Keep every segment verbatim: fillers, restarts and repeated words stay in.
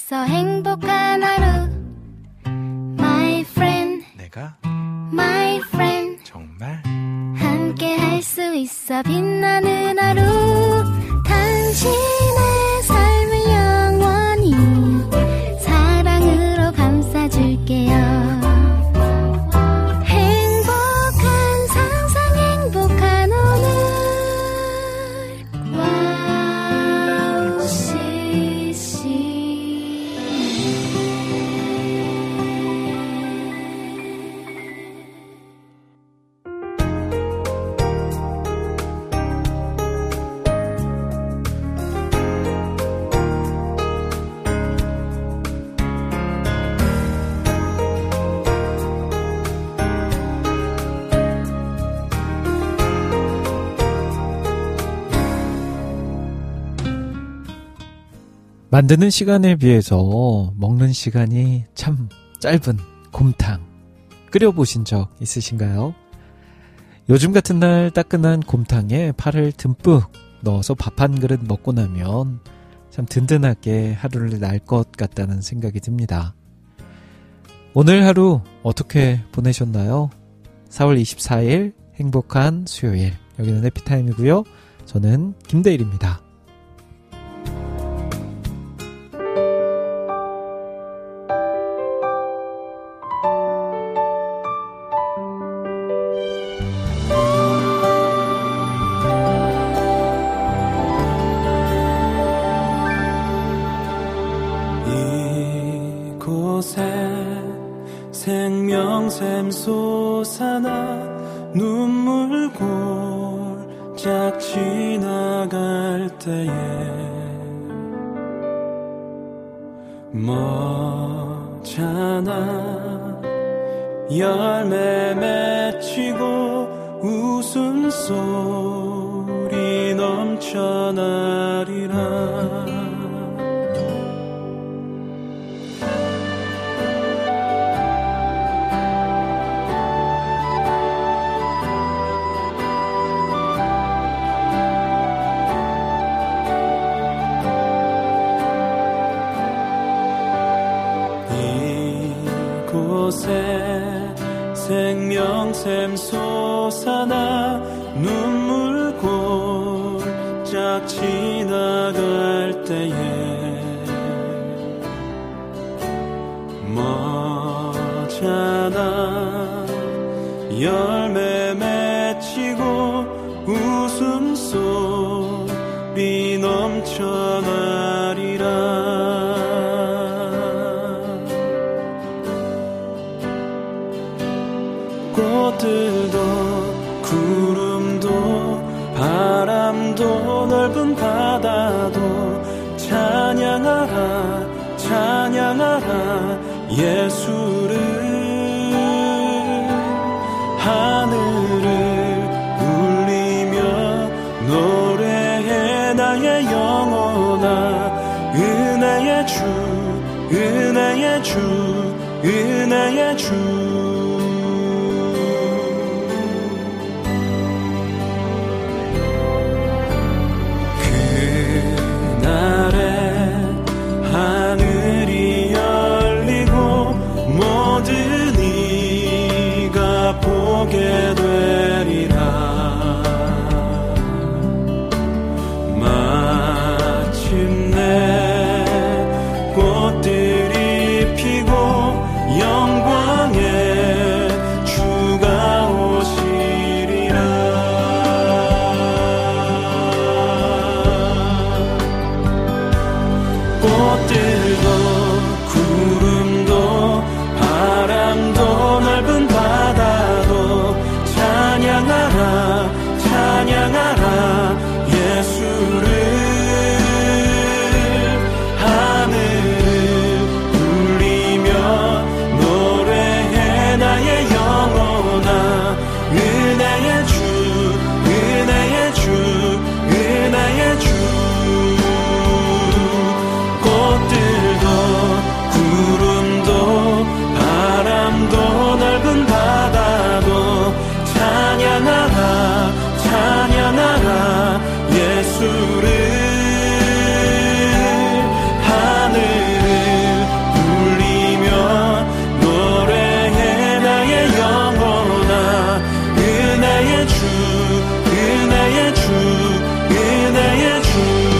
있어 행복한 하루 My friend 내가 My friend 정말 함께 할 수 있어 빛나는 하루 당신의 삶을 영원히 사랑으로 감싸줄게요 만드는 시간에 비해서 먹는 시간이 참 짧은 곰탕 끓여보신 적 있으신가요? 요즘 같은 날 따끈한 곰탕에 파를 듬뿍 넣어서 밥 한 그릇 먹고 나면 참 든든하게 하루를 날 것 같다는 생각이 듭니다. 오늘 하루 어떻게 보내셨나요? 사월 이십사일 행복한 수요일 여기는 해피타임이고요. 저는 김대일입니다. 샘솟아나 눈물 골짝 지나갈 때에 머잖아 열매 맺히고 웃음소리 넘쳐나리라 생명샘 솟아나 눈물 골짝 지나갈 때에 머잖아 열매 맺히고 웃음소리 넘쳐나리라 꽃들도 구름도 바람도 넓은 바다도 찬양하라 찬양하라 예수를 하늘을 울리며 노래해 나의 영혼아 은혜의 주 은혜의 주 은혜의 주 하늘이 열리고 모든 이가 보게 되리라 마침내 꽃들이 피고 영광의 주가 오시리라 꽃들도 구름도 바람도 넓은 바다도 찬양하라 찬양하라 예수를 하늘을 울리며 노래해 나의 영혼아 은혜의 주 은혜의 주 은혜의 주 꽃들도 구름도 바람도 넓은 바다도 찬양하라 찬양하라 은혜의 주 은혜의 주 은혜의 주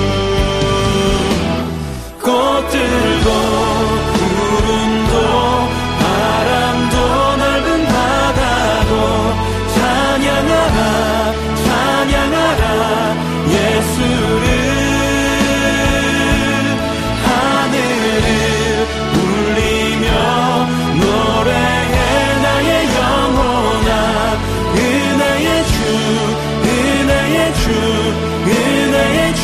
꽃들도 구름도 바람도 넓은 바다도 찬양하라 찬양하라 예수를 하늘을 울리며 노래해 나의 영혼아 은혜의 주 은혜의 주 은혜의 주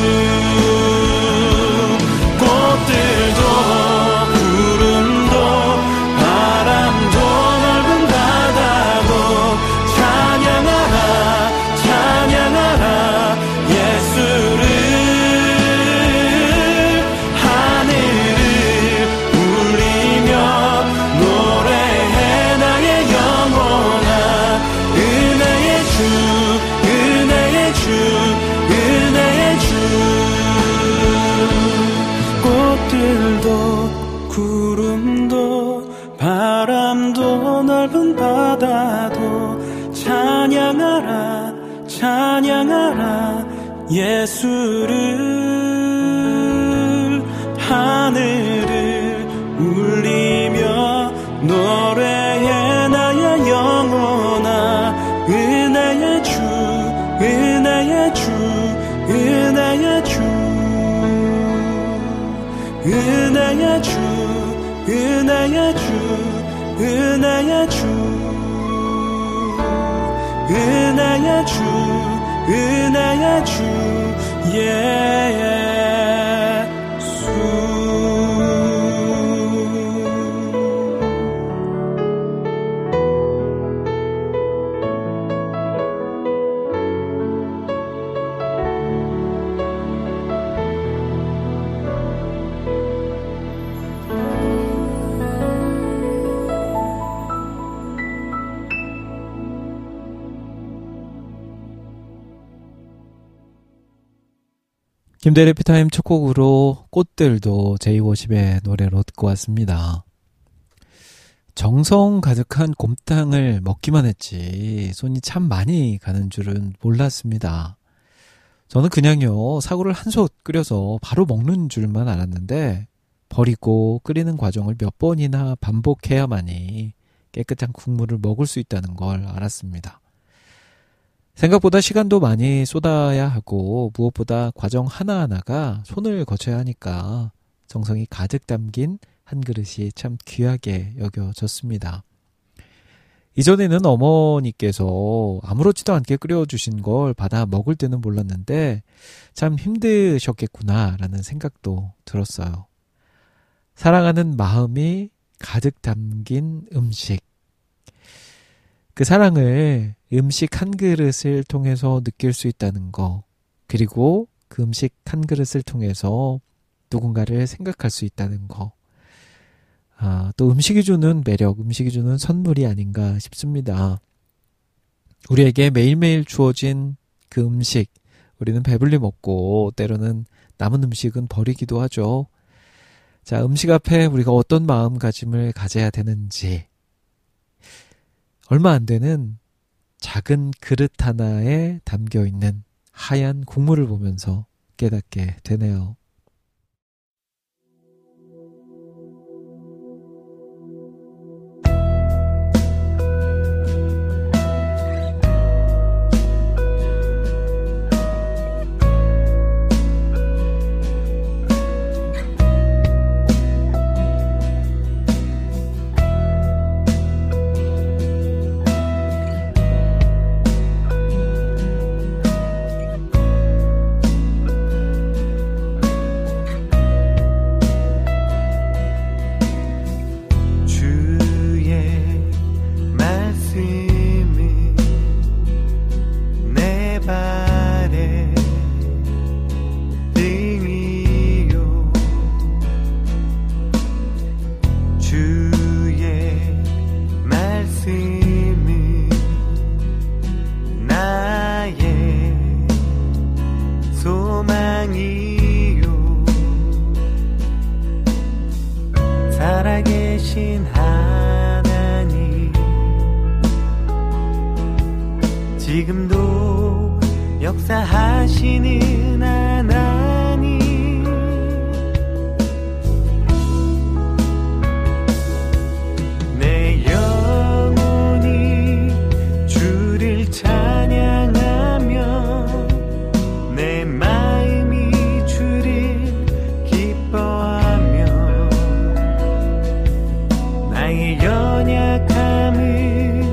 꽃들도 구름도 바람도 넓은 바다도 찬양하라 찬양하라 예수를 하늘을 울리며 노래해 나의 영혼아 은혜의 주 은혜의 주 은혜의 주 꽃들도 구름도 바람도 넓은 바다도 찬양하라 찬양하라 예수를 하늘을 울리며 노래해 나의 영혼아 은혜의 주 은혜의 주 은혜의 주 은혜의 주 은혜의 주 은혜의 주 은혜의 주 은혜의 주 예수 김대리 피타임 첫 곡으로 꽃들도 제이워십의 노래로 듣고 왔습니다. 정성 가득한 곰탕을 먹기만 했지 손이 참 많이 가는 줄은 몰랐습니다. 저는 그냥요 사골을 한솥 끓여서 바로 먹는 줄만 알았는데 버리고 끓이는 과정을 몇 번이나 반복해야만이 깨끗한 국물을 먹을 수 있다는 걸 알았습니다. 생각보다 시간도 많이 쏟아야 하고 무엇보다 과정 하나하나가 손을 거쳐야 하니까 정성이 가득 담긴 한 그릇이 참 귀하게 여겨졌습니다. 이전에는 어머니께서 아무렇지도 않게 끓여주신 걸 받아 먹을 때는 몰랐는데 참 힘드셨겠구나라는 생각도 들었어요. 사랑하는 마음이 가득 담긴 음식. 그 사랑을 음식 한 그릇을 통해서 느낄 수 있다는 거, 그리고 그 음식 한 그릇을 통해서 누군가를 생각할 수 있다는 거, 아, 또 음식이 주는 매력, 음식이 주는 선물이 아닌가 싶습니다. 우리에게 매일매일 주어진 그 음식, 우리는 배불리 먹고 때로는 남은 음식은 버리기도 하죠. 자, 음식 앞에 우리가 어떤 마음가짐을 가져야 되는지, 얼마 안 되는 작은 그릇 하나에 담겨있는 하얀 국물을 보면서 깨닫게 되네요. 살아계신 하나님 지금도 역사하시는 하나님, 내 영혼이 주를 찬양하며 내 마음이 주를 기뻐하며 나의 연약함을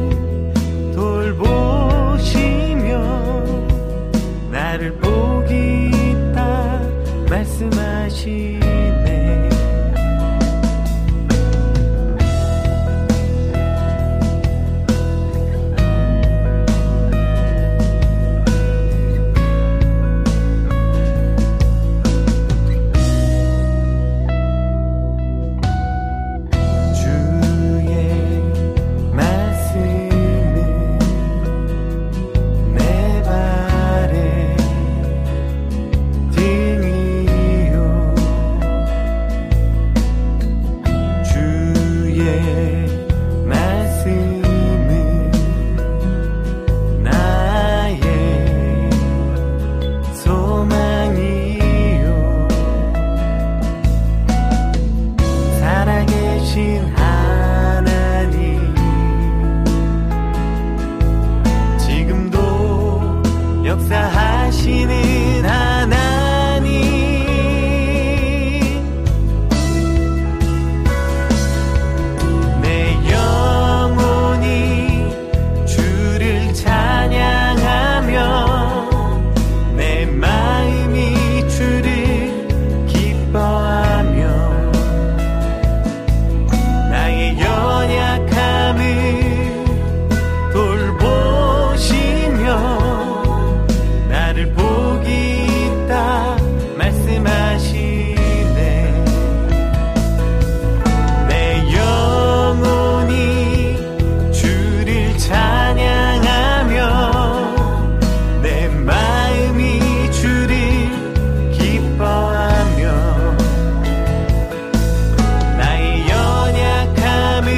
나를 복이 있다 말씀하시네. 역사하시는 하나님, 내 영혼이 주를 찬양하며 내 마음이 주를 기뻐하며 나의 연약함을 돌보시며 나를 복이 있다 말씀하시네. 내 영혼이 주를 찬양하며 내 마음이 주를 기뻐하며 나의 연약함을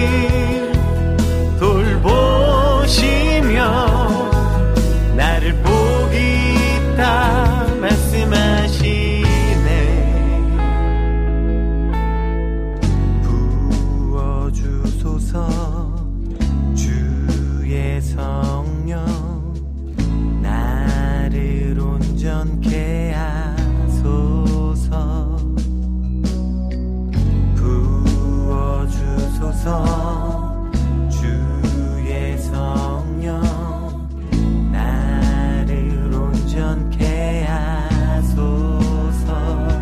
돌보시며 나를 복이 다 말씀하시네. 부어주소서 주의 성령, 나를 온전케 하소서. 부어주소서 주의 성령, 온전케 하소서.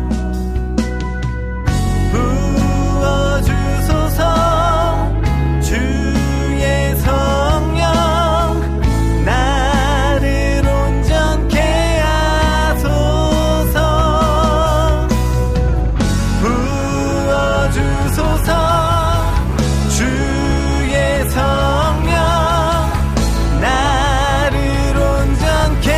부어주소서 주의 성령, 나를 온전케 하소서. 부어주소서 주의 성령, 나를 온전케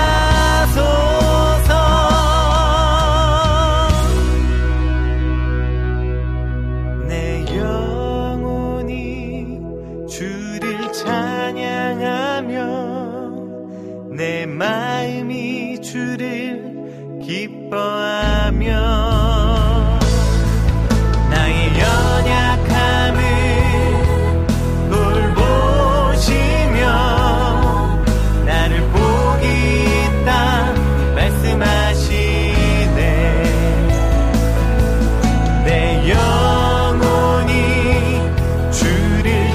내 영혼이 주를 찬양하며 내 마음이 주를 기뻐하며 나의 연약함을 돌보시며 나를 복이 있다 말씀하시네. 내 영혼이 주를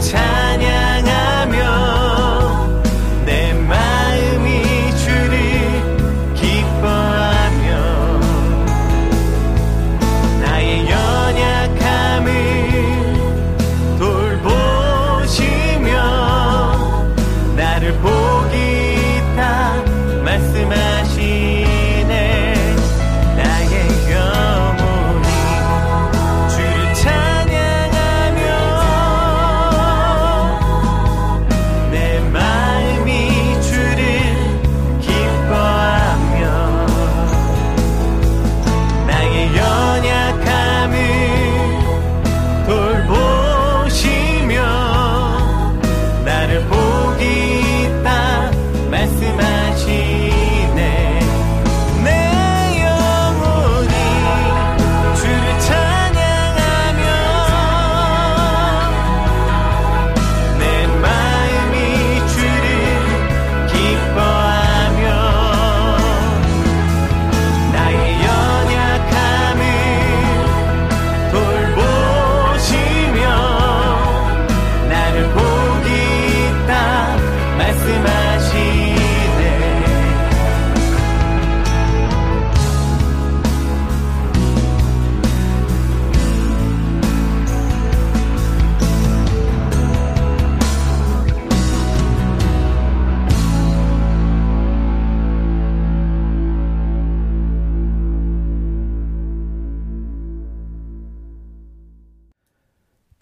찬양하며 내 마음이 주를 기뻐하며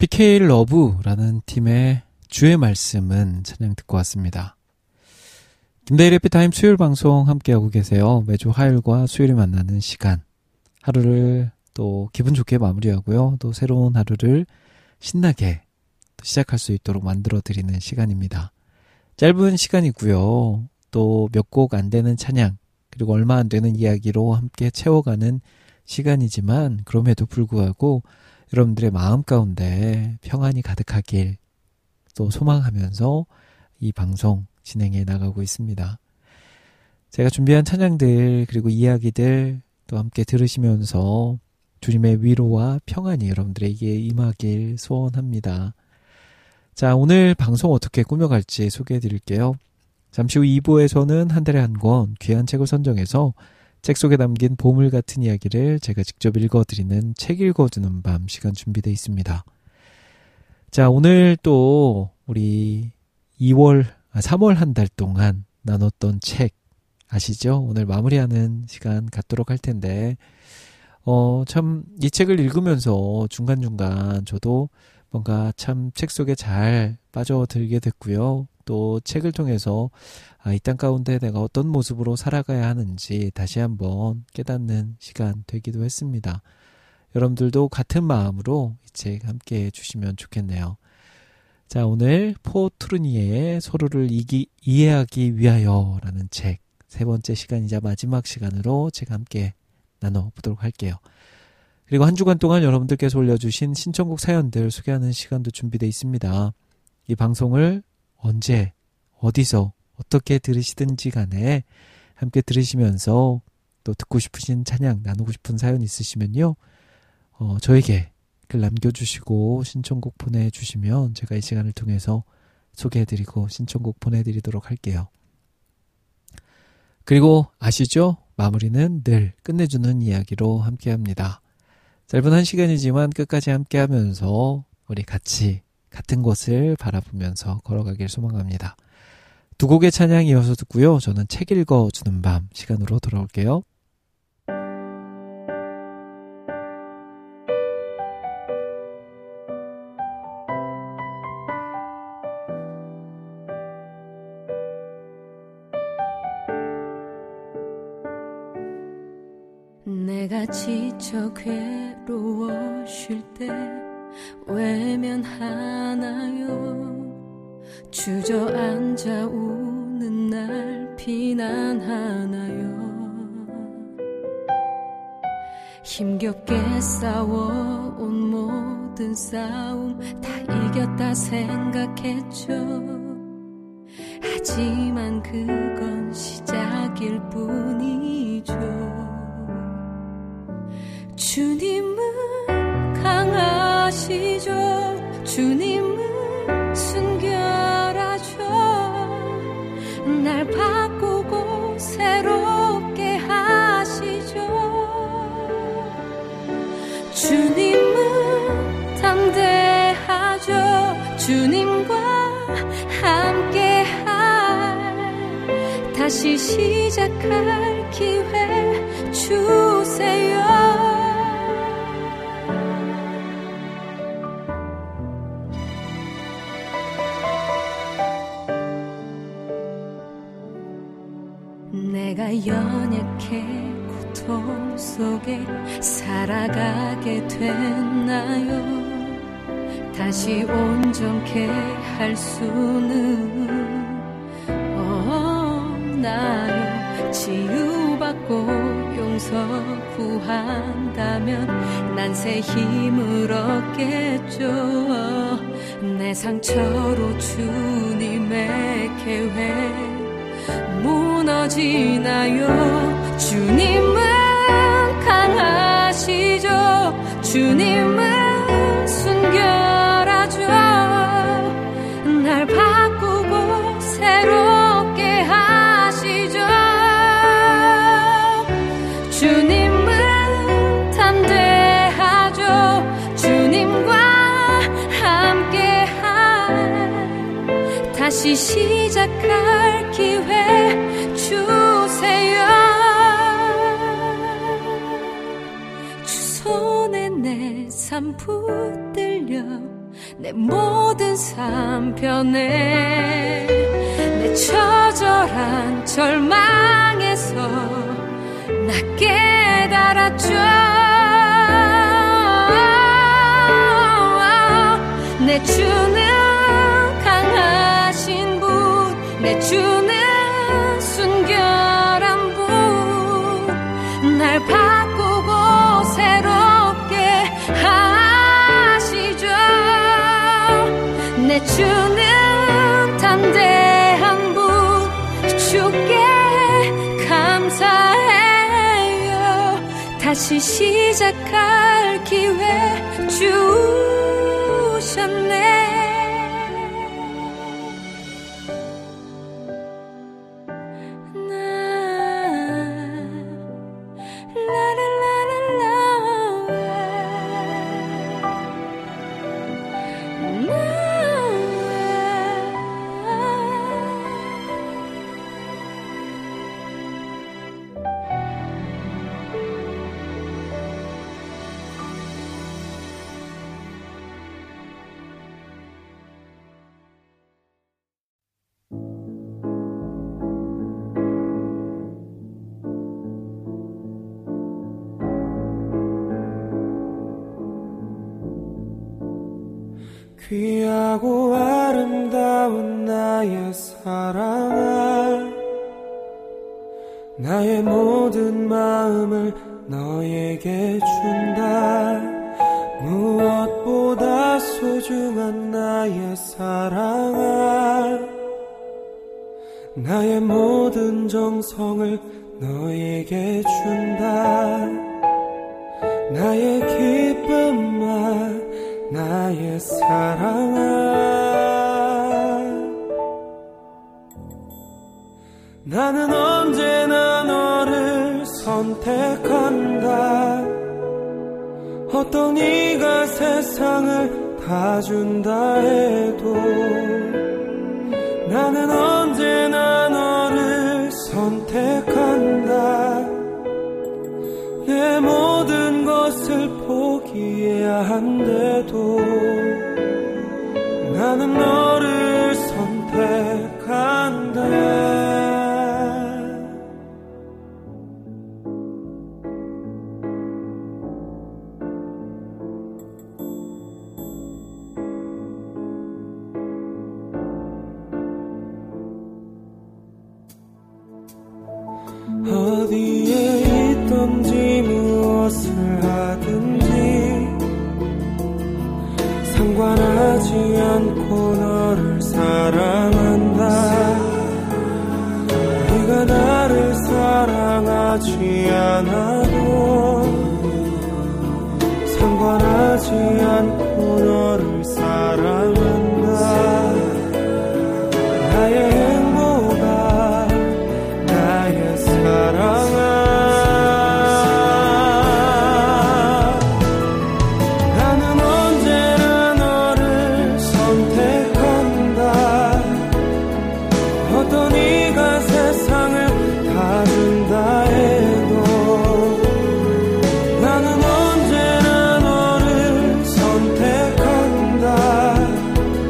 피케이 러브라는 팀의 주의 말씀은 찬양 듣고 왔습니다. 김대일의 피타임 수요일 방송 함께하고 계세요. 매주 화요일과 수요일에 만나는 시간. 하루를 또 기분 좋게 마무리하고요. 또 새로운 하루를 신나게 시작할 수 있도록 만들어드리는 시간입니다. 짧은 시간이고요. 또 몇 곡 안 되는 찬양, 그리고 얼마 안 되는 이야기로 함께 채워가는 시간이지만 그럼에도 불구하고 여러분들의 마음 가운데 평안이 가득하길 또 소망하면서 이 방송 진행해 나가고 있습니다. 제가 준비한 찬양들 그리고 이야기들 또 함께 들으시면서 주님의 위로와 평안이 여러분들에게 임하길 소원합니다. 자, 오늘 방송 어떻게 꾸며갈지 소개해 드릴게요. 잠시 후 이 부에서는 한 달에 한 권 귀한 책을 선정해서 책 속에 담긴 보물 같은 이야기를 제가 직접 읽어드리는 책 읽어주는 밤 시간 준비되어 있습니다. 자, 오늘 또 우리 이월, 아, 삼월 한 달 동안 나눴던 책 아시죠? 오늘 마무리하는 시간 갖도록 할 텐데 어, 참 이 책을 읽으면서 중간중간 저도 뭔가 참 책 속에 잘 빠져들게 됐고요. 또 책을 통해서 아, 이 땅 가운데 내가 어떤 모습으로 살아가야 하는지 다시 한번 깨닫는 시간 되기도 했습니다. 여러분들도 같은 마음으로 이 책 함께 해주시면 좋겠네요. 자, 오늘 포 트루니에의 서로를 이기, 이해하기 위하여 라는 책 세 번째 시간이자 마지막 시간으로 제가 함께 나눠보도록 할게요. 그리고 한 주간 동안 여러분들께서 올려주신 신청곡 사연들 소개하는 시간도 준비되어 있습니다. 이 방송을 언제, 어디서, 어떻게 들으시든지 간에 함께 들으시면서 또 듣고 싶으신 찬양, 나누고 싶은 사연 있으시면요. 어, 저에게 글 남겨주시고 신청곡 보내주시면 제가 이 시간을 통해서 소개해드리고 신청곡 보내드리도록 할게요. 그리고 아시죠? 마무리는 늘 끝내주는 이야기로 함께합니다. 짧은 한 시간이지만 끝까지 함께하면서 우리 같이 같은 곳을 바라보면서 걸어가길 소망합니다. 두 곡의 찬양 이어서 듣고요. 저는 책 읽어주는 밤 시간으로 돌아올게요. 내가 지쳐 괴로워 쉴 때 외면하나요? 주저앉아 우는 날 비난하나요? 힘겹게 싸워온 모든 싸움 다 이겼다 생각했죠. 하지만 그건 시작일 뿐이죠. 주님은 강하시죠. 주님은 순결하죠. 날 바꾸고 새롭게 하시죠. 주님은 담대하죠. 주님과 함께할 다시 시작할 기회 주세요. 내가 연약해 고통 속에 살아가게 됐나요? 다시 온전케 할 수는 없나요? 치유받고 용서 구한다면 난 새 힘을 얻겠죠. 내 상처로 주님의 계획 무너지나요? 주님은 강하시죠. 주님은 순결하죠. 날 바꾸고 새롭게 하시죠. 주님은 담대하죠. 주님과 함께할 다시 시작할 기회 주세요. 주 손에 내 삶 붙들려 내 모든 삶 변해 내 처절한 절망에서 나 깨달았죠. 내 주는 강하신 분, 내 주는 순결한 분, 날 바꾸고 새롭게 하시죠. 내 주는 담대한 분, 주께 감사해요. 다시 시작할 기회 주셨네. 귀하고 아름다운 나의 사랑아, 나의 모든 마음을 너에게 준다. 무엇보다 소중한 나의 사랑아, 나의 모든 정성을 너에게 준다. 나의 기쁨만 나의 사랑아, 나는 언제나 너를 선택한다. 어떤 이가 세상을 다 준다 해도 나는 언제나 너를 선택한다. 내 모든 것을 포기해야 한데도 나는 너를 선택한다. 어디에 있든지 무엇을 하든지 상관하지 않고 너를 사랑한다. 네가 나를 사랑하지 않아도 상관하지 않고 너를 사랑한다. 나의 행복아, 나의 사랑아, 나는 언제나 너를 선택한다. 어떤 이가 세상을 다 준다 해도 나는 언제나 너를 선택한다.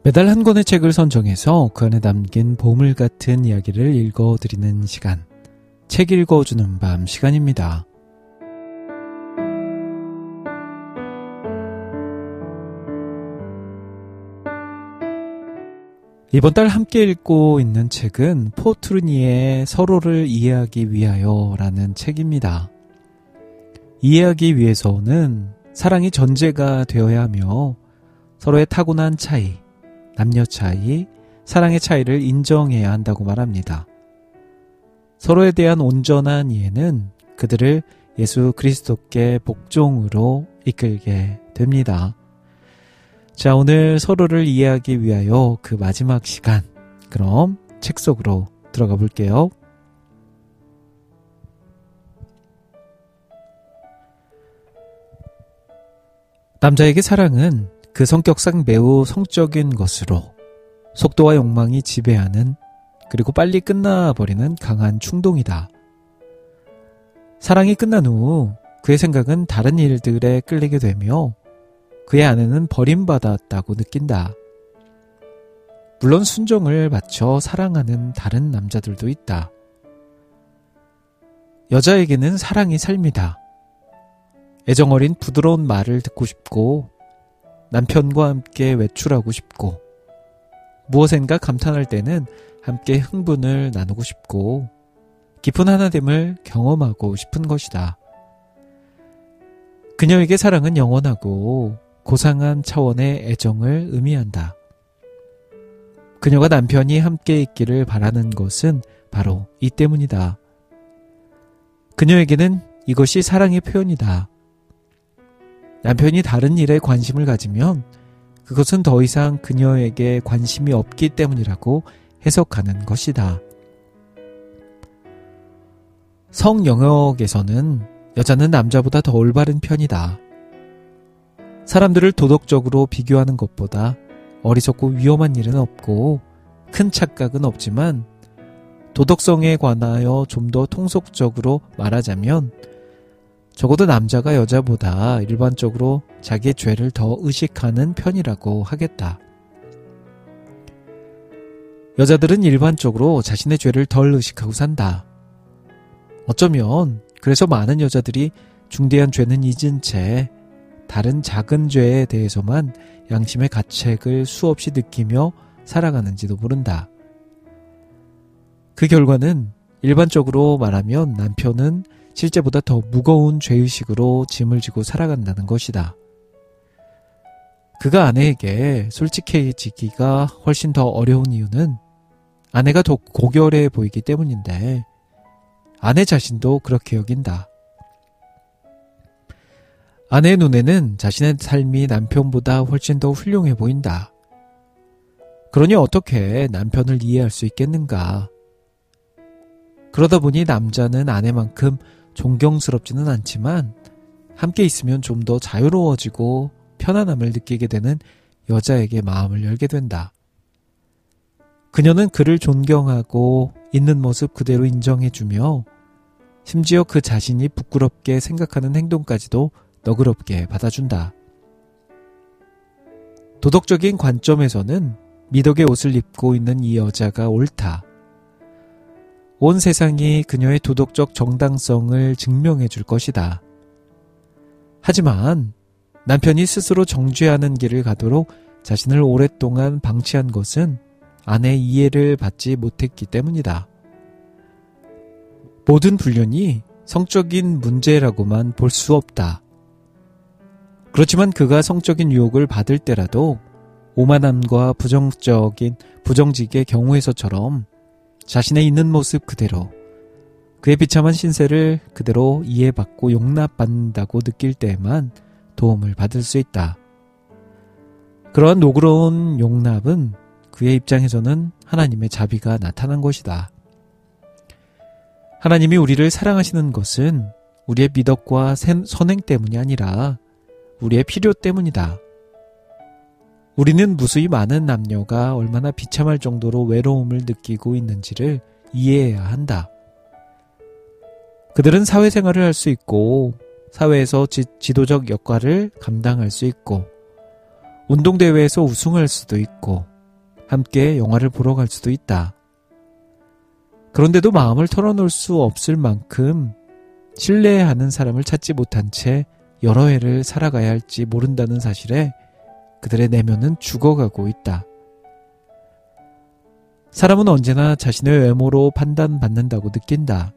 매달 한 권의 책을 선정해서 그 안에 담긴 보물 같은 이야기를 읽어드리는 시간, 책 읽어주는 밤 시간입니다. 이번 달 함께 읽고 있는 책은 포트루니의 서로를 이해하기 위하여 라는 책입니다. 이해하기 위해서는 사랑이 전제가 되어야 하며 서로의 타고난 차이, 남녀 차이, 사랑의 차이를 인정해야 한다고 말합니다. 서로에 대한 온전한 이해는 그들을 예수 그리스도께 복종으로 이끌게 됩니다. 자, 오늘 서로를 이해하기 위하여 그 마지막 시간, 그럼 책 속으로 들어가 볼게요. 남자에게 사랑은 그 성격상 매우 성적인 것으로 속도와 욕망이 지배하는, 그리고 빨리 끝나버리는 강한 충동이다. 사랑이 끝난 후 그의 생각은 다른 일들에 끌리게 되며 그의 아내는 버림받았다고 느낀다. 물론 순종을 바쳐 사랑하는 다른 남자들도 있다. 여자에게는 사랑이 삶이다. 애정어린 부드러운 말을 듣고 싶고, 남편과 함께 외출하고 싶고, 무엇인가 감탄할 때는 함께 흥분을 나누고 싶고, 깊은 하나됨을 경험하고 싶은 것이다. 그녀에게 사랑은 영원하고 고상한 차원의 애정을 의미한다. 그녀가 남편이 함께 있기를 바라는 것은 바로 이 때문이다. 그녀에게는 이것이 사랑의 표현이다. 남편이 다른 일에 관심을 가지면 그것은 더 이상 그녀에게 관심이 없기 때문이라고 해석하는 것이다. 성 영역에서는 여자는 남자보다 더 올바른 편이다. 사람들을 도덕적으로 비교하는 것보다 어리석고 위험한 일은 없고 큰 착각은 없지만, 도덕성에 관하여 좀 더 통속적으로 말하자면 적어도 남자가 여자보다 일반적으로 자기의 죄를 더 의식하는 편이라고 하겠다. 여자들은 일반적으로 자신의 죄를 덜 의식하고 산다. 어쩌면 그래서 많은 여자들이 중대한 죄는 잊은 채 다른 작은 죄에 대해서만 양심의 가책을 수없이 느끼며 살아가는지도 모른다. 그 결과는 일반적으로 말하면 남편은 실제보다 더 무거운 죄의식으로 짐을 지고 살아간다는 것이다. 그가 아내에게 솔직해지기가 훨씬 더 어려운 이유는 아내가 더 고결해 보이기 때문인데, 아내 자신도 그렇게 여긴다. 아내의 눈에는 자신의 삶이 남편보다 훨씬 더 훌륭해 보인다. 그러니 어떻게 남편을 이해할 수 있겠는가? 그러다 보니 남자는 아내만큼 존경스럽지는 않지만 함께 있으면 좀 더 자유로워지고 편안함을 느끼게 되는 여자에게 마음을 열게 된다. 그녀는 그를 존경하고 있는 모습 그대로 인정해주며 심지어 그 자신이 부끄럽게 생각하는 행동까지도 너그럽게 받아준다. 도덕적인 관점에서는 미덕의 옷을 입고 있는 이 여자가 옳다. 온 세상이 그녀의 도덕적 정당성을 증명해 줄 것이다. 하지만 남편이 스스로 정죄하는 길을 가도록 자신을 오랫동안 방치한 것은 아내의 이해를 받지 못했기 때문이다. 모든 불륜이 성적인 문제라고만 볼 수 없다. 그렇지만 그가 성적인 유혹을 받을 때라도 오만함과 부정적인 부정직의 경우에서처럼 자신의 있는 모습 그대로, 그의 비참한 신세를 그대로 이해받고 용납받는다고 느낄 때에만 도움을 받을 수 있다. 그러한 노그러운 용납은 그의 입장에서는 하나님의 자비가 나타난 것이다. 하나님이 우리를 사랑하시는 것은 우리의 미덕과 선행 때문이 아니라 우리의 필요 때문이다. 우리는 무수히 많은 남녀가 얼마나 비참할 정도로 외로움을 느끼고 있는지를 이해해야 한다. 그들은 사회생활을 할 수 있고 사회에서 지, 지도적 역할을 감당할 수 있고 운동대회에서 우승할 수도 있고 함께 영화를 보러 갈 수도 있다. 그런데도 마음을 털어놓을 수 없을 만큼 신뢰하는 사람을 찾지 못한 채 여러 해를 살아가야 할지 모른다는 사실에 그들의 내면은 죽어가고 있다. 사람은 언제나 자신의 외모로 판단받는다고 느낀다.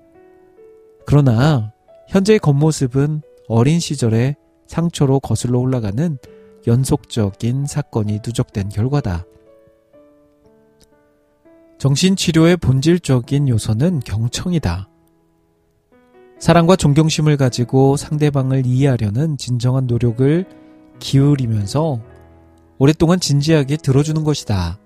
그러나 현재의 겉모습은 어린 시절의 상처로 거슬러 올라가는 연속적인 사건이 누적된 결과다. 정신치료의 본질적인 요소는 경청이다. 사랑과 존경심을 가지고 상대방을 이해하려는 진정한 노력을 기울이면서 오랫동안 진지하게 들어주는 것이다.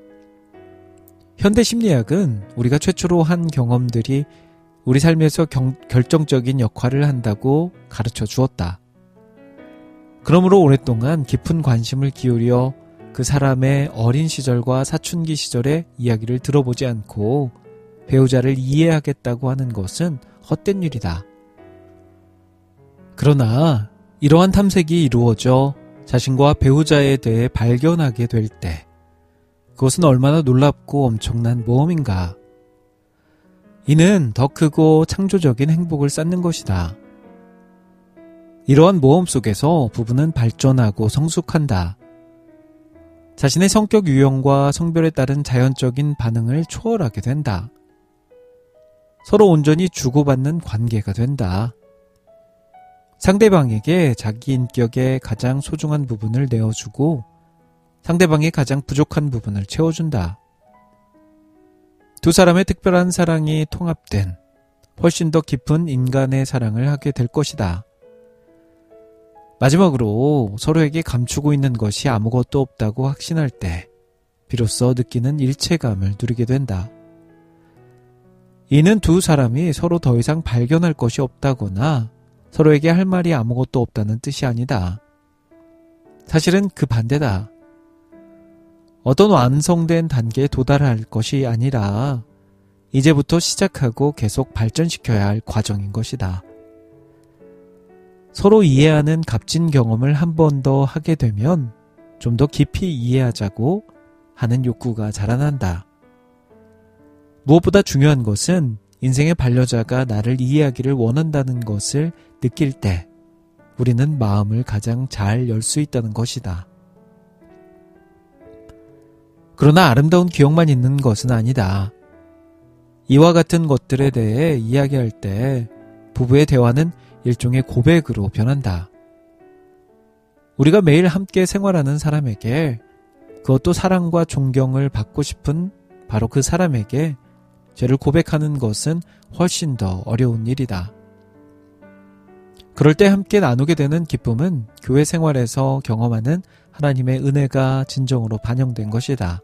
현대 심리학은 우리가 최초로 한 경험들이 우리 삶에서 경, 결정적인 역할을 한다고 가르쳐 주었다. 그러므로 오랫동안 깊은 관심을 기울여 그 사람의 어린 시절과 사춘기 시절의 이야기를 들어보지 않고 배우자를 이해하겠다고 하는 것은 헛된 일이다. 그러나 이러한 탐색이 이루어져 자신과 배우자에 대해 발견하게 될 때 그것은 얼마나 놀랍고 엄청난 모험인가. 이는 더 크고 창조적인 행복을 쌓는 것이다. 이러한 모험 속에서 부부는 발전하고 성숙한다. 자신의 성격 유형과 성별에 따른 자연적인 반응을 초월하게 된다. 서로 온전히 주고받는 관계가 된다. 상대방에게 자기 인격의 가장 소중한 부분을 내어주고 상대방의 가장 부족한 부분을 채워준다. 두 사람의 특별한 사랑이 통합된 훨씬 더 깊은 인간의 사랑을 하게 될 것이다. 마지막으로 서로에게 감추고 있는 것이 아무것도 없다고 확신할 때 비로소 느끼는 일체감을 누리게 된다. 이는 두 사람이 서로 더 이상 발견할 것이 없다거나 서로에게 할 말이 아무것도 없다는 뜻이 아니다. 사실은 그 반대다. 어떤 완성된 단계에 도달할 것이 아니라 이제부터 시작하고 계속 발전시켜야 할 과정인 것이다. 서로 이해하는 값진 경험을 한 번 더 하게 되면 좀 더 깊이 이해하자고 하는 욕구가 자라난다. 무엇보다 중요한 것은 인생의 반려자가 나를 이해하기를 원한다는 것을 느낄 때 우리는 마음을 가장 잘 열 수 있다는 것이다. 그러나 아름다운 기억만 있는 것은 아니다. 이와 같은 것들에 대해 이야기할 때 부부의 대화는 일종의 고백으로 변한다. 우리가 매일 함께 생활하는 사람에게, 그것도 사랑과 존경을 받고 싶은 바로 그 사람에게 죄를 고백하는 것은 훨씬 더 어려운 일이다. 그럴 때 함께 나누게 되는 기쁨은 교회 생활에서 경험하는 하나님의 은혜가 진정으로 반영된 것이다.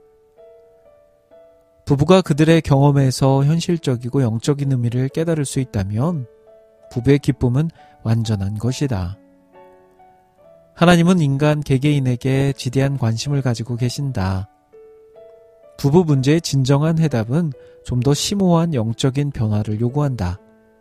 부부가 그들의 경험에서 현실적이고 영적인 의미를 깨달을 수 있다면 부부의 기쁨은 완전한 것이다. 하나님은 인간 개개인에게 지대한 관심을 가지고 계신다. 부부 문제의 진정한 해답은 좀 더 심오한 영적인 변화를 요구한다.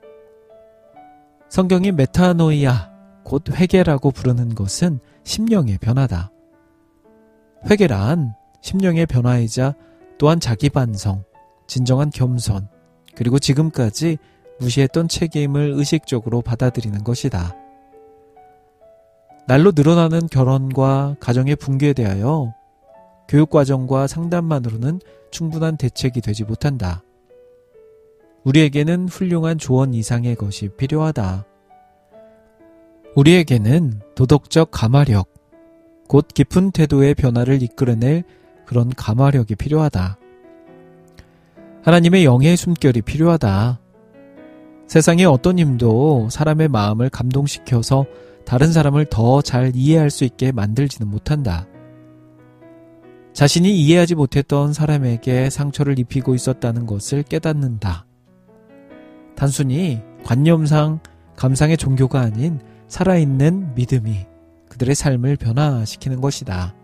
성경이 메타노이아, 곧 회개라고 부르는 것은 심령의 변화다. 회개란 심령의 변화이자 또한 자기 반성, 진정한 겸손, 그리고 지금까지 무시했던 책임을 의식적으로 받아들이는 것이다. 날로 늘어나는 결혼과 가정의 붕괴에 대하여 교육과정과 상담만으로는 충분한 대책이 되지 못한다. 우리에게는 훌륭한 조언 이상의 것이 필요하다. 우리에게는 도덕적 감화력, 곧 깊은 태도의 변화를 이끌어낼 그런 감화력이 필요하다. 하나님의 영의 숨결이 필요하다. 세상의 어떤 힘도 사람의 마음을 감동시켜서 다른 사람을 더 잘 이해할 수 있게 만들지는 못한다. 자신이 이해하지 못했던 사람에게 상처를 입히고 있었다는 것을 깨닫는다. 단순히 관념상 감상의 종교가 아닌 살아있는 믿음이 그들의 삶을 변화시키는 것이다.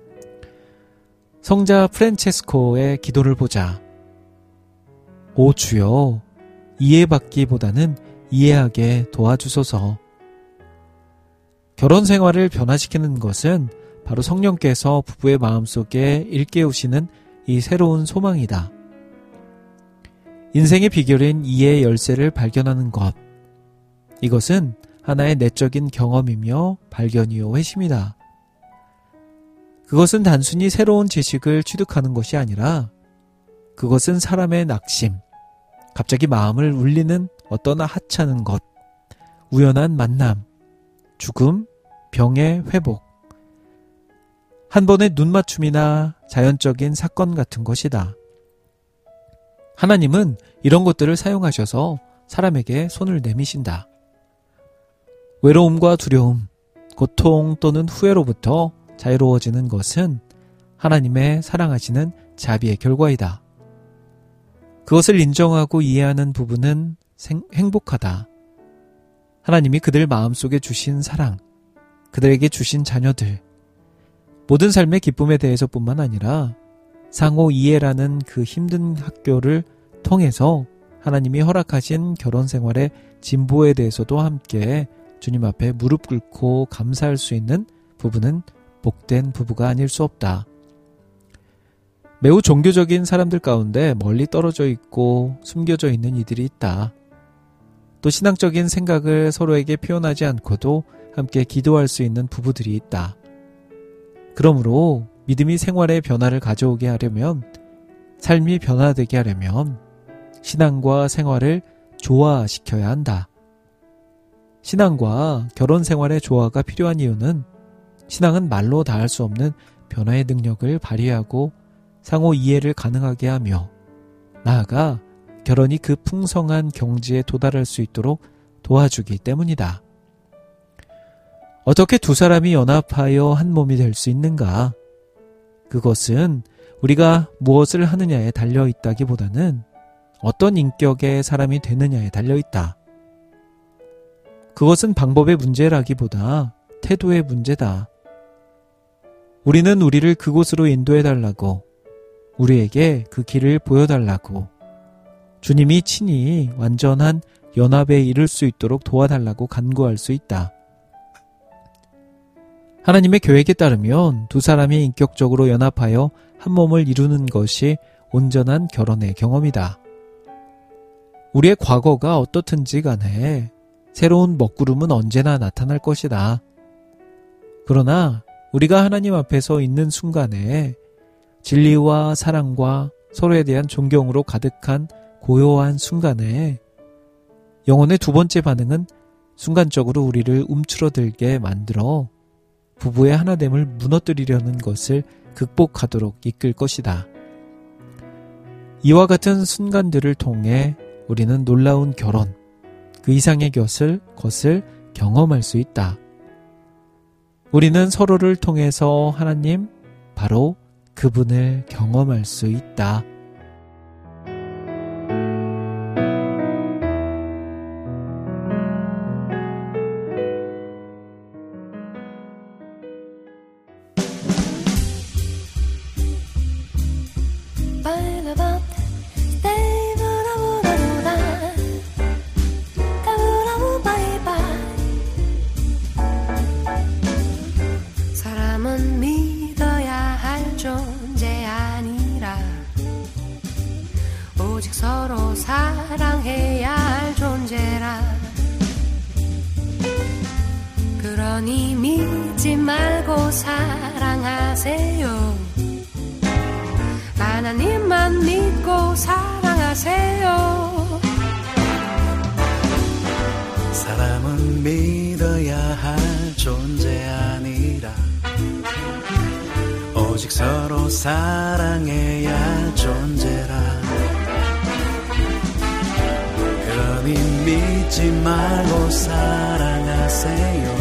성자 프란체스코의 기도를 보자. 오 주여, 이해받기보다는 이해하게 도와주소서. 결혼 생활을 변화시키는 것은 바로 성령께서 부부의 마음속에 일깨우시는 이 새로운 소망이다. 인생의 비결인 이해의 열쇠를 발견하는 것. 이것은 하나의 내적인 경험이며 발견이요 회심이다. 그것은 단순히 새로운 지식을 취득하는 것이 아니라 그것은 사람의 낙심, 갑자기 마음을 울리는 어떤 하찮은 것, 우연한 만남, 죽음, 병의 회복, 한 번의 눈맞춤이나 자연적인 사건 같은 것이다. 하나님은 이런 것들을 사용하셔서 사람에게 손을 내미신다. 외로움과 두려움, 고통 또는 후회로부터 자유로워지는 것은 하나님의 사랑하시는 자비의 결과이다. 그것을 인정하고 이해하는 부분은 생, 행복하다. 하나님이 그들 마음속에 주신 사랑, 그들에게 주신 자녀들, 모든 삶의 기쁨에 대해서뿐만 아니라 상호 이해라는 그 힘든 학교를 통해서 하나님이 허락하신 결혼 생활의 진보에 대해서도 함께 주님 앞에 무릎 꿇고 감사할 수 있는 부부는 복된 부부가 아닐 수 없다. 매우 종교적인 사람들 가운데 멀리 떨어져 있고 숨겨져 있는 이들이 있다. 또 신앙적인 생각을 서로에게 표현하지 않고도 함께 기도할 수 있는 부부들이 있다. 그러므로 믿음이 생활의 변화를 가져오게 하려면, 삶이 변화되게 하려면 신앙과 생활을 조화시켜야 한다. 신앙과 결혼 생활의 조화가 필요한 이유는 신앙은 말로 다할 수 없는 변화의 능력을 발휘하고 상호 이해를 가능하게 하며 나아가 결혼이 그 풍성한 경지에 도달할 수 있도록 도와주기 때문이다. 어떻게 두 사람이 연합하여 한 몸이 될 수 있는가? 그것은 우리가 무엇을 하느냐에 달려 있다기보다는 어떤 인격의 사람이 되느냐에 달려 있다. 그것은 방법의 문제라기보다 태도의 문제다. 우리는 우리를 그곳으로 인도해달라고, 우리에게 그 길을 보여달라고, 주님이 친히 완전한 연합에 이를 수 있도록 도와달라고 간구할 수 있다. 하나님의 계획에 따르면 두 사람이 인격적으로 연합하여 한 몸을 이루는 것이 온전한 결혼의 경험이다. 우리의 과거가 어떻든지 간에 새로운 먹구름은 언제나 나타날 것이다. 그러나 우리가 하나님 앞에 서 있는 순간에 진리와 사랑과 서로에 대한 존경으로 가득한 고요한 순간에 영혼의 두 번째 반응은 순간적으로 우리를 움츠러들게 만들어 부부의 하나됨을 무너뜨리려는 것을 극복하도록 이끌 것이다. 이와 같은 순간들을 통해 우리는 놀라운 결혼, 그 이상의 것을, 것을 경험할 수 있다. 우리는 서로를 통해서 하나님, 바로 그분을 경험할 수 있다. 서로 사랑해야 할 존재라. 그러니 믿지 말고 사랑하세요. 하나님만 믿고 사랑하세요. 사람은 믿어야 할 존재 아니라 오직 서로 사랑해야 할 존재라. 그러니 믿지 말고 사랑하세요.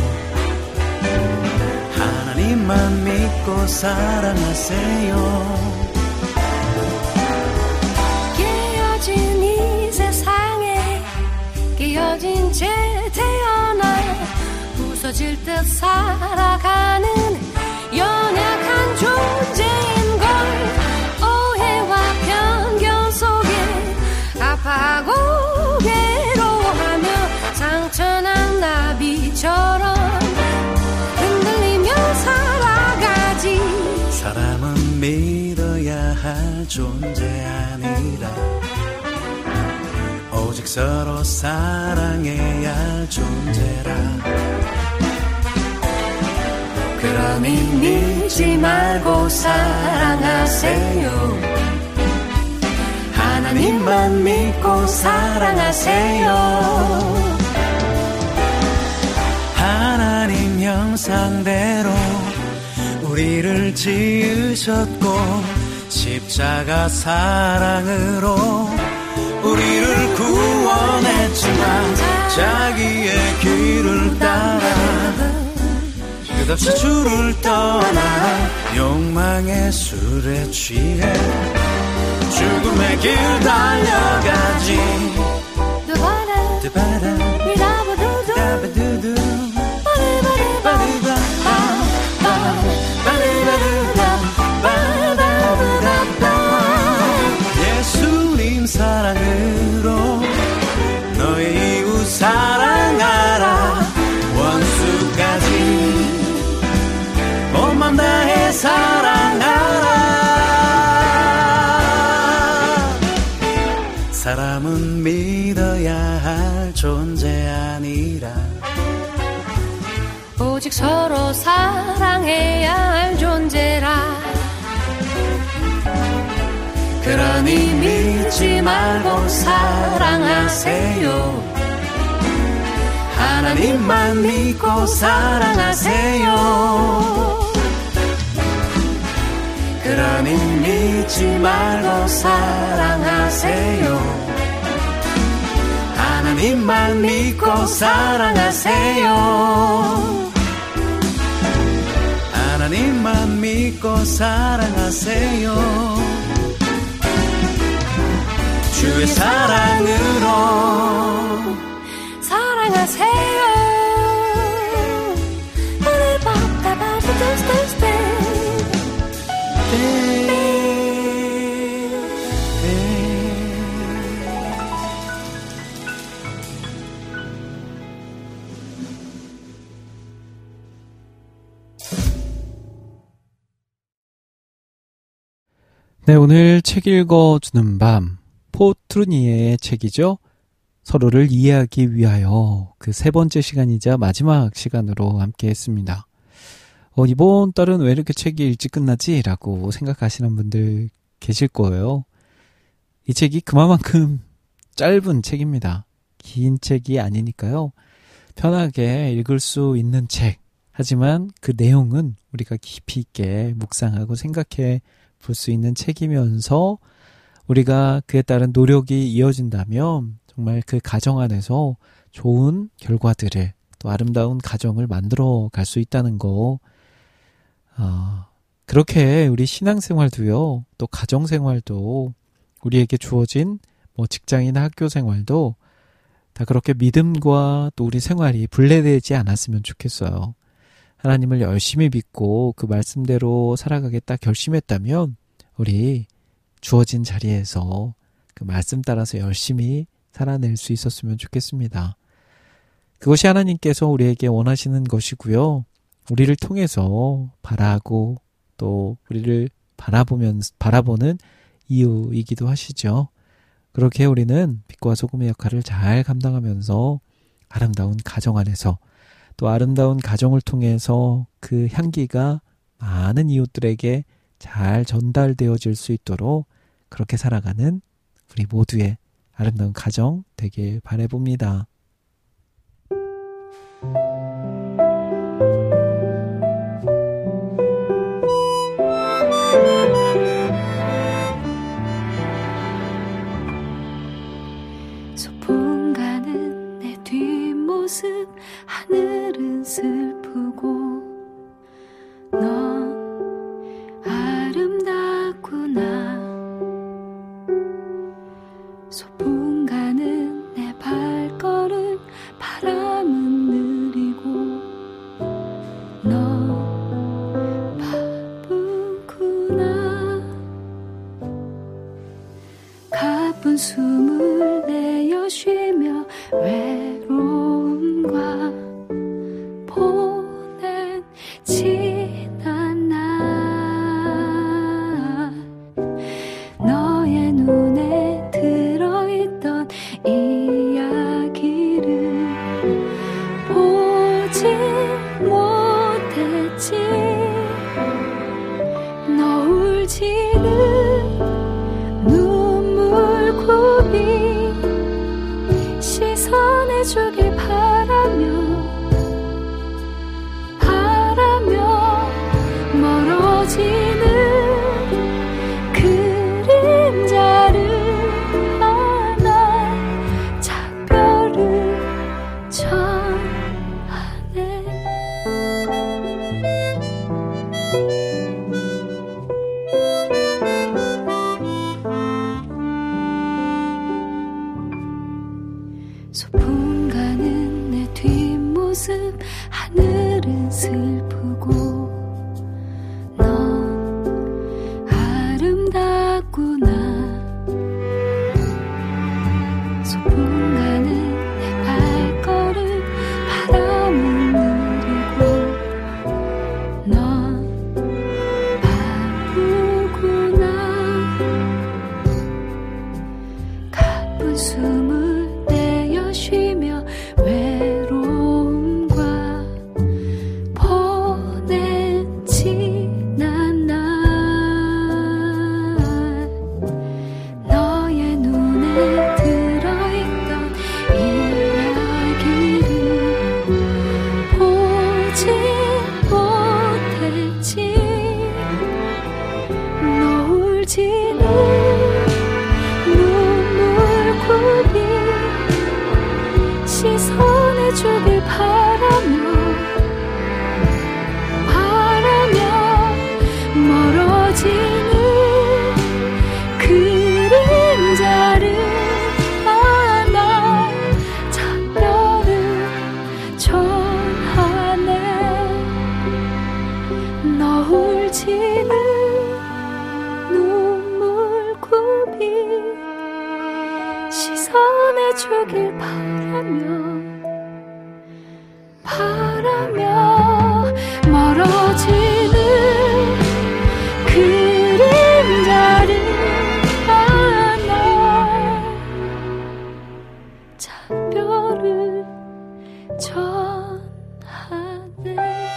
하나님만 믿고 사랑하세요. 깨어진 이 세상에 깨어진 채 태어나 부서질 듯 살아가는 연약한 존재인걸. 오해와 편견 속에 아파하고 괴로워하며 상처난 나비처럼 흔들리며 살아가 존재 아니라 오직 서로 사랑해야 할 존재라. 그러니 믿지 말고 사랑하세요. 하나님만 믿고 사랑하세요. 하나님 형상대로 우리를 지으셨고 십자가 사랑으로 우리를 구원했지만 자기의 길을 따라 끝없이 주를 떠나 욕망의 술에 취해 죽음의 길 달려가지. 예수님 사랑으로 너의 이웃 사랑하라. 원수까지 온맘 다해 사랑하라. 사람은 믿어야 할 존재 아니라 오직 서로 사랑해야 할 존재라. 그러니 믿지 말고 사랑하세요. 하나님만 믿고 사랑하세요. 그러니 믿지 말고 사랑하세요. 하나님만 믿고 사랑하세요. 하나님만 믿고 사랑하세요. 주의 사랑으로 사랑하세요. 네, 오늘 책 읽어주는 밤, 포트루니에의 책이죠. 서로를 이해하기 위하여, 그 세 번째 시간이자 마지막 시간으로 함께 했습니다. 어, 이번 달은 왜 이렇게 책이 일찍 끝나지? 라고 생각하시는 분들 계실 거예요. 이 책이 그만큼 짧은 책입니다. 긴 책이 아니니까요. 편하게 읽을 수 있는 책. 하지만 그 내용은 우리가 깊이 있게 묵상하고 생각해 볼 수 있는 책이면서 우리가 그에 따른 노력이 이어진다면 정말 그 가정 안에서 좋은 결과들을, 또 아름다운 가정을 만들어 갈 수 있다는 거, 어, 그렇게 우리 신앙생활도요, 또 가정생활도, 우리에게 주어진 뭐 직장이나 학교생활도 다 그렇게 믿음과 또 우리 생활이 분리되지 않았으면 좋겠어요. 하나님을 열심히 믿고 그 말씀대로 살아가겠다 결심했다면 우리 주어진 자리에서 그 말씀 따라서 열심히 살아낼 수 있었으면 좋겠습니다. 그것이 하나님께서 우리에게 원하시는 것이고요. 우리를 통해서 바라고 또 우리를 바라보면서 바라보는 이유이기도 하시죠. 그렇게 우리는 빛과 소금의 역할을 잘 감당하면서 아름다운 가정 안에서, 또 아름다운 가정을 통해서 그 향기가 많은 이웃들에게 잘 전달되어질 수 있도록 그렇게 살아가는 우리 모두의 아름다운 가정 되길 바라봅니다. 소풍 가는 내 뒷모습, 하늘은 슬프고 넌 아름답구나. 소풍 가는 내 발걸음, 바람은 느리고 넌 바쁘구나. 가쁜 숨을 내어 쉬며 외로움과 보낸 지난 날, 소풍 가는 내 뒷모습 하늘은 슬프고 넌 아름답구나. 소풍 가는 내 발걸음 바람은 느리고 넌 바쁘구나. 가쁜 숨을 내어 쉬며 외로움과 보낸 지난 날 너의 눈에 들어있던 이야기를 보지 못했지. 노을지는 눈물구비 씻어내주길 바라며 바라며 멀어지는 그림자를 안아 작별을 전하네. 너울지는 눈물구비 씻어내주길 바라며 바라며 멀어지는 그림자를 안아 작별을 전하네.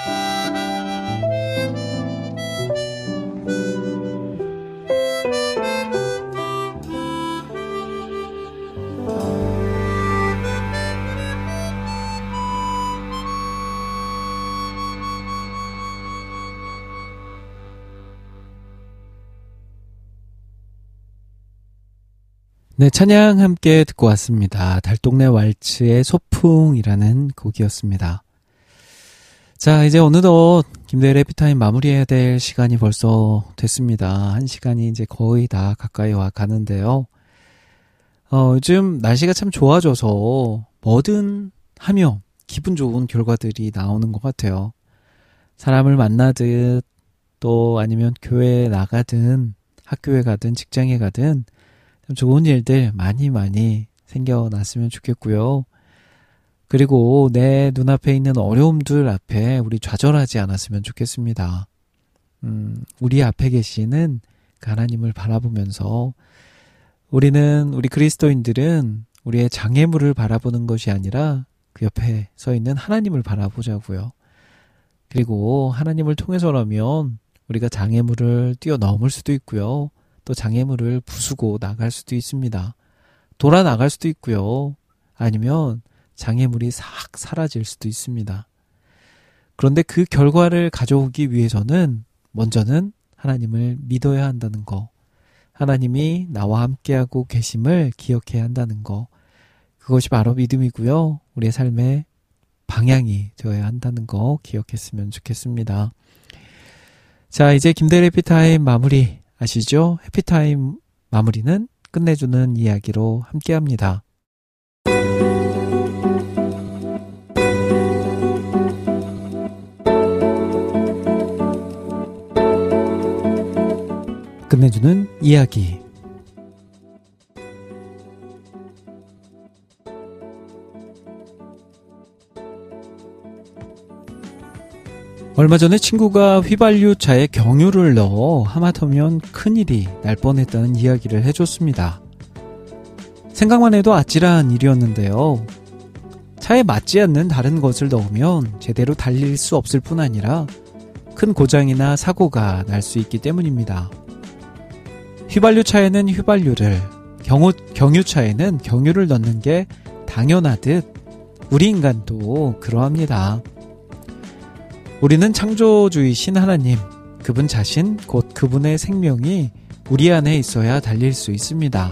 네, 찬양 함께 듣고 왔습니다. 달동네 왈츠의 소풍이라는 곡이었습니다. 자, 이제 어느덧 김대일의 해피타임 마무리해야 될 시간이 벌써 됐습니다. 한 시간이 이제 거의 다 가까이 와 가는데요. 어, 요즘 날씨가 참 좋아져서 뭐든 하며 기분 좋은 결과들이 나오는 것 같아요. 사람을 만나듯 또 아니면 교회에 나가든 학교에 가든 직장에 가든 참 좋은 일들 많이 많이 생겨났으면 좋겠고요. 그리고 내 눈앞에 있는 어려움들 앞에 우리 좌절하지 않았으면 좋겠습니다. 음, 우리 앞에 계시는 그 하나님을 바라보면서 우리는, 우리 그리스도인들은 우리의 장애물을 바라보는 것이 아니라 그 옆에 서 있는 하나님을 바라보자고요. 그리고 하나님을 통해서라면 우리가 장애물을 뛰어넘을 수도 있고요. 또 장애물을 부수고 나갈 수도 있습니다. 돌아 나갈 수도 있고요. 아니면 장애물이 싹 사라질 수도 있습니다. 그런데 그 결과를 가져오기 위해서는 먼저는 하나님을 믿어야 한다는 거, 하나님이 나와 함께하고 계심을 기억해야 한다는 거, 그것이 바로 믿음이고요. 우리의 삶의 방향이 되어야 한다는 거 기억했으면 좋겠습니다. 자, 이제 김대일 해피타임 마무리 아시죠? 해피타임 마무리는 끝내주는 이야기로 함께합니다. 끝내주는 이야기. 얼마 전에 친구가 휘발유차에 경유를 넣어 하마터면 큰일이 날 뻔했다는 이야기를 해줬습니다. 생각만 해도 아찔한 일이었는데요. 차에 맞지 않는 다른 것을 넣으면 제대로 달릴 수 없을 뿐 아니라 큰 고장이나 사고가 날 수 있기 때문입니다. 휘발유차에는 휘발유를, 경유, 경유차에는 경유를 넣는 게 당연하듯 우리 인간도 그러합니다. 우리는 창조주이신 하나님, 그분 자신, 곧 그분의 생명이 우리 안에 있어야 달릴 수 있습니다.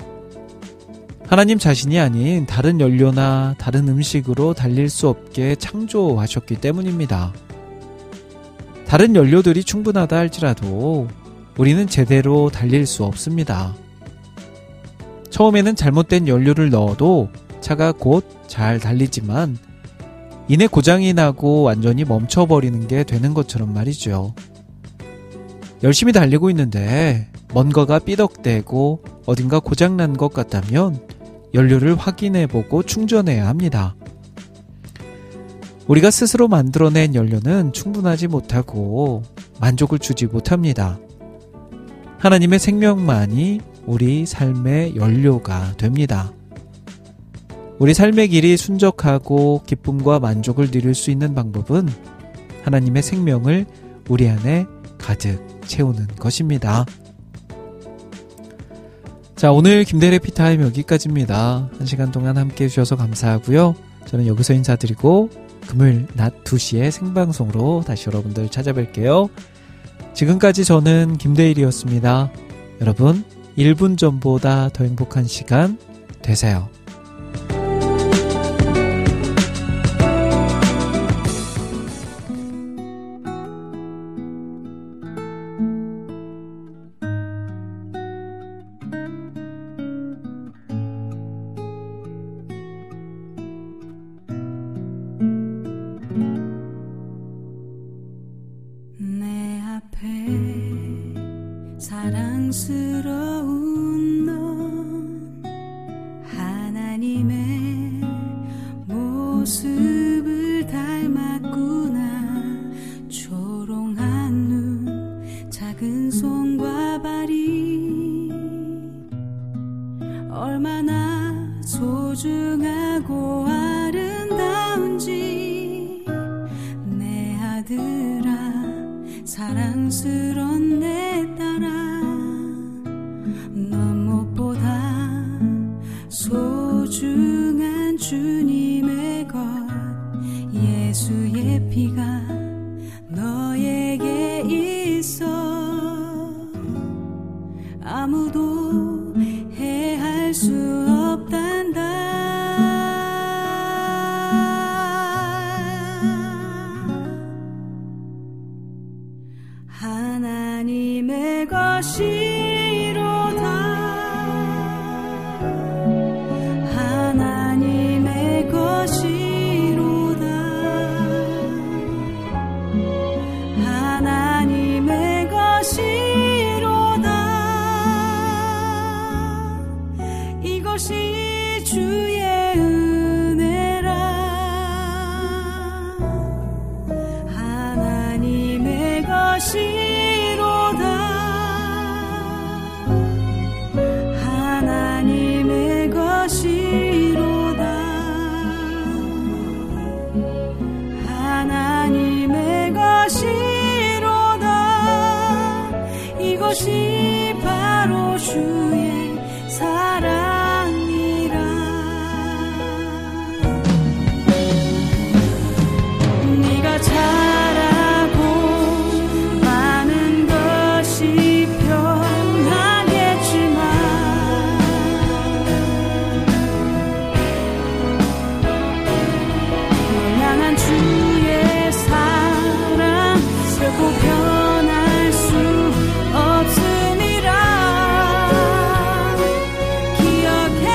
하나님 자신이 아닌 다른 연료나 다른 음식으로 달릴 수 없게 창조하셨기 때문입니다. 다른 연료들이 충분하다 할지라도 우리는 제대로 달릴 수 없습니다. 처음에는 잘못된 연료를 넣어도 차가 곧 잘 달리지만 이내 고장이 나고 완전히 멈춰버리는 게 되는 것처럼 말이죠. 열심히 달리고 있는데 뭔가가 삐덕대고 어딘가 고장난 것 같다면 연료를 확인해보고 충전해야 합니다. 우리가 스스로 만들어낸 연료는 충분하지 못하고 만족을 주지 못합니다. 하나님의 생명만이 우리 삶의 연료가 됩니다. 우리 삶의 길이 순적하고 기쁨과 만족을 누릴 수 있는 방법은 하나님의 생명을 우리 안에 가득 채우는 것입니다. 자, 오늘 김대래 피타임 여기까지입니다. 한 시간 동안 함께 해주셔서 감사하고요. 저는 여기서 인사드리고 금요일 낮 두 시에 생방송으로 다시 여러분들 찾아뵐게요. 지금까지 저는 김대일이었습니다. 여러분, 일 분 전보다 더 행복한 시간 되세요. 사랑스러운 넌 하나님의 모습을 닮았구나. 초롱한 눈, 작은 손과 발이 얼마나 소중하고 아름다운지. 내 아들아, 사랑스런 내 딸아, 넌 무엇보다 소중한 주님의 것. 예수의 피가 너에게 있어. 아무도 해할 수 없단다. 하나님의 것이로다. 하나님의 것이로다. 하나님의 것이로다. 이것이 주의 은혜라. 하나님의 것이 하나님의 것이로다. 하나님의 것이로다. 이것이 바로 주의 사랑이라. 네가 잘하고 많은 것이 변하겠지만 주의 사랑 결코 변할 수 없음이라. 기억해.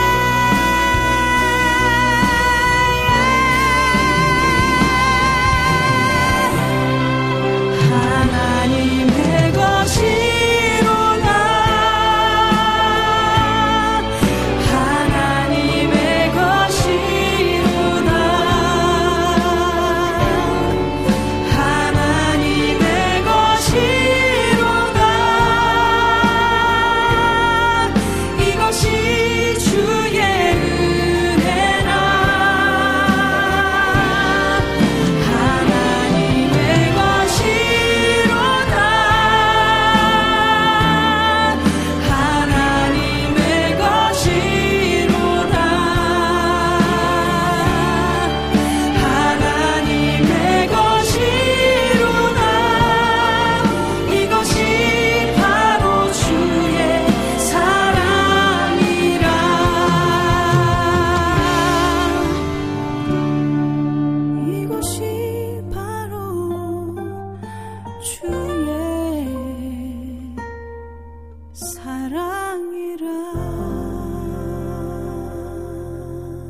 하나님의 것이로다. 하나님의 것이로다. 하나님의 것이로다. 이것이 주의 은혜라. 하나님의 것이로다. 하나님의 것이로다. 하나님의 것이로다. 이것이 바로 주의 사랑이라. 이것이 바로 주의 사랑이라.